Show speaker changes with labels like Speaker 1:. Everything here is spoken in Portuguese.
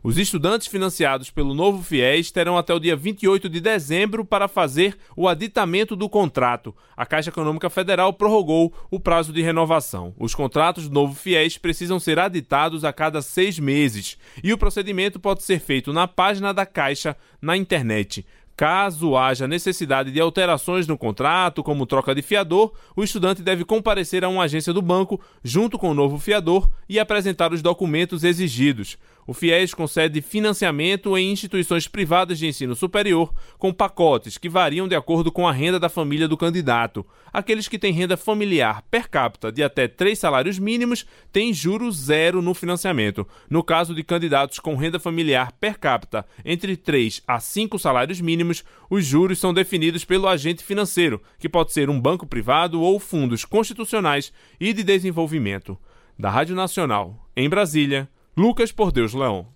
Speaker 1: Os estudantes financiados pelo Novo FIES terão até o dia 28 de dezembro para fazer o aditamento do contrato. A Caixa Econômica Federal prorrogou o prazo de renovação. Os contratos do Novo FIES precisam ser aditados a cada 6 meses e o procedimento pode ser feito na página da Caixa na internet. Caso haja necessidade de alterações no contrato, como troca de fiador, o estudante deve comparecer a uma agência do banco junto com o novo fiador e apresentar os documentos exigidos. O FIES concede financiamento em instituições privadas de ensino superior com pacotes que variam de acordo com a renda da família do candidato. Aqueles que têm renda familiar per capita de até 3 salários mínimos têm juros zero no financiamento. No caso de candidatos com renda familiar per capita entre 3 a 5 salários mínimos, os juros são definidos pelo agente financeiro, que pode ser um banco privado ou fundos constitucionais e de desenvolvimento. Da Rádio Nacional, em Brasília, Lucas Por Deus Leão.